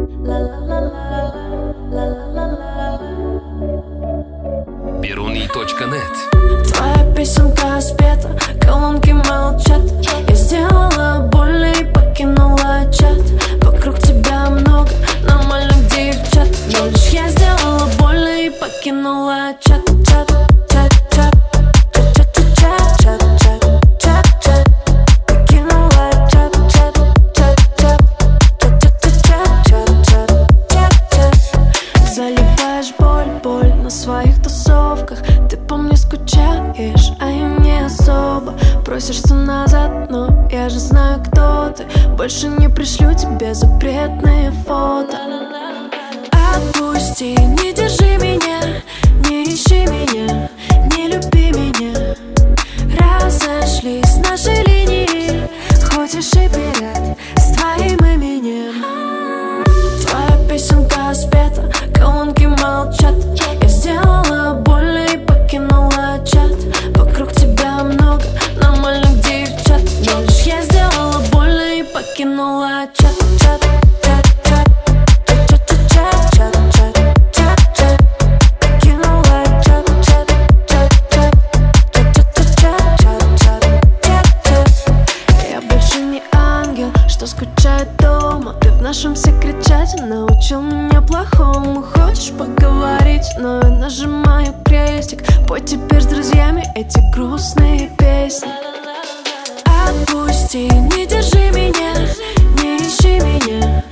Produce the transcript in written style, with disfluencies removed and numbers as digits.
Перуний.нет. Твоя песенка спета, колонки молчат. Я сделала больно и покинула чат. Вокруг тебя много нормальных девчат, но лишь я сделала больно и покинула чат. Заливаешь боль на своих тусовках. Ты по мне скучаешь, а я не особо. Просишься назад, но я же знаю, кто ты. Больше не пришлю тебе запретные фото. Отпусти, не держи меня, не ищи меня, не люби меня. Разошлись наши линии, хочешь и пират с твоим именем. Твоя песенка спета, колонки молчат. Я сделала больно и покинула чат. Вокруг тебя много нормальных девчат, но лишь я сделала больно и покинула чат. Я больше не ангел, что скучает дома. Ты в нашем секрет-чате научил меня плохому. Хочешь поговорить, но я нажимаю крестик. Пой теперь с друзьями эти грустные песни. Отпусти, не держи меня, не ищи меня,